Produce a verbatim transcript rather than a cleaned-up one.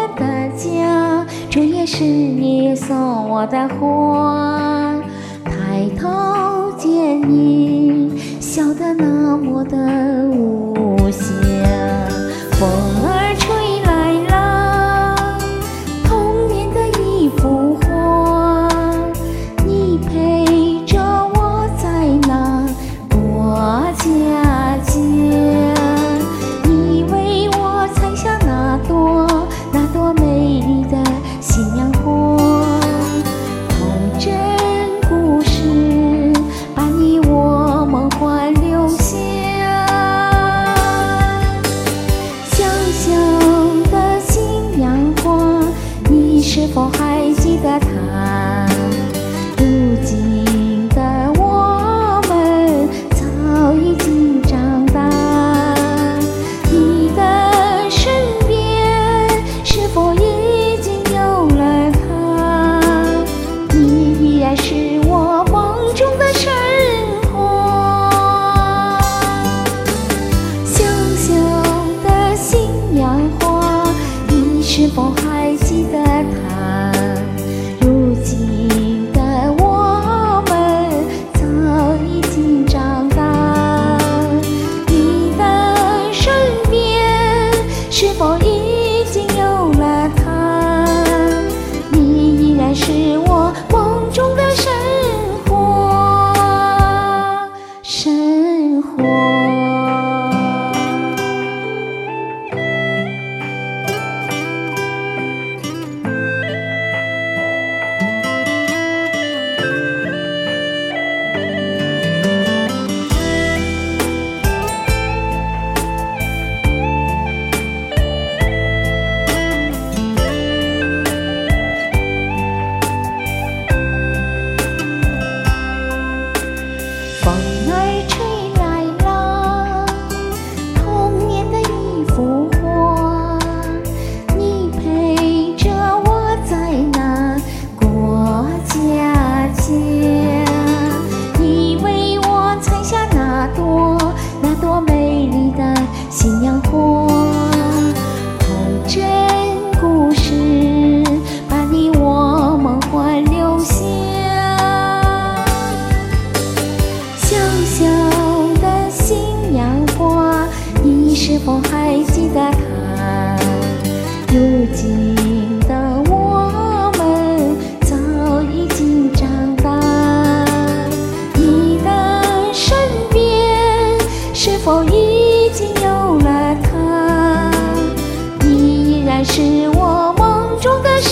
的家，这也是你送我的花。抬头见你，笑得那么的无邪，风儿吹来了童年的一幅画，你陪着我在那过家家，你为我采下那朵那朵美丽的新娘花，童真故事把你我梦幻留下。小小的新娘花，你是否还记得她？如今的我们早已经长大，你的身边是否已经有了他？你依然是我梦中的神话。小小的新娘花，你是否还记得她？如今的我们早已经长大，你的身边是否已经有了他？你依然是我梦中的神话，神话。风儿吹来了童年的一幅画，你陪着我在那过家家，你为我采下那朵那朵美丽的新娘花，童真故事把你我梦幻留下。小小的新娘花，你是否还记得她？如今的我们早已经长大，你的身边是否已经有了他？你依然是我梦中的